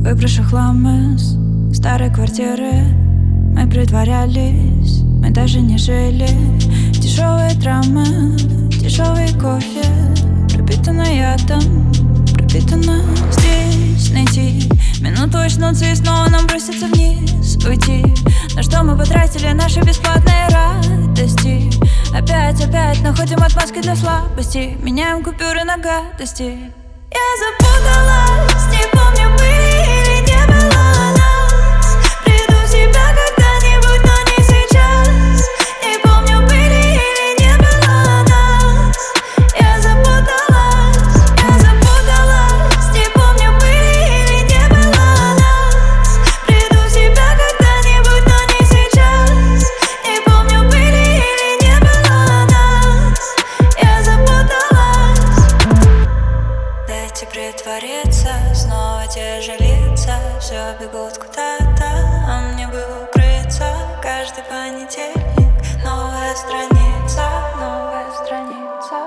Выброши хлам из старой квартиры. Мы притворялись, мы даже не жили. Дешевые драмы, дешевый кофе, пропитано ядом, пропитано. Здесь найти минуту очнуться и снова нам броситься вниз, уйти. На что мы потратили наши бесплатные радости? Опять находим отмазки для слабости, меняем купюры на гадости. Я запуталась, не помню, были или не было нас. Приду в себя когда-нибудь, но не сейчас. Не помню, были или не было нас. Я запуталась, не помню, были или не было нас. Приду в себя когда-нибудь, но не сейчас. Не помню, были или не было нас. Я запуталась. Дайте притвориться, снова те же лица. Все бегут куда-то, а мне бы укрыться. Каждый понедельник новая страница, новая страница.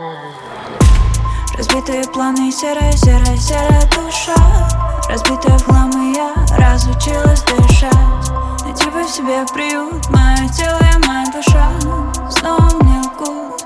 Разбитые планы, серая душа. Разбитая в хлам, и я разучилась дышать. Найти бы в себе приют, мое тело и моя душа снова мне лгут.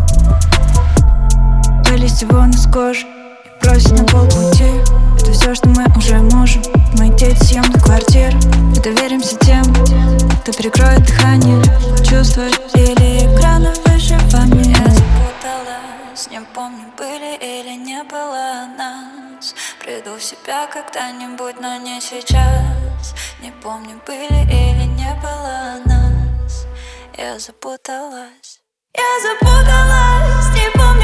Вылезти вон из кожи, бросить на полпути. Это все, что мы уже можем. Мы дети съемной квартиры. Мы доверимся тем, кто перекроет дыхание, чувствует или экрана выживания. Я запуталась, не помню, были или не было нас. Приду в себя когда-нибудь, но не сейчас. Не помню, были или не было нас. Я запуталась, не помню.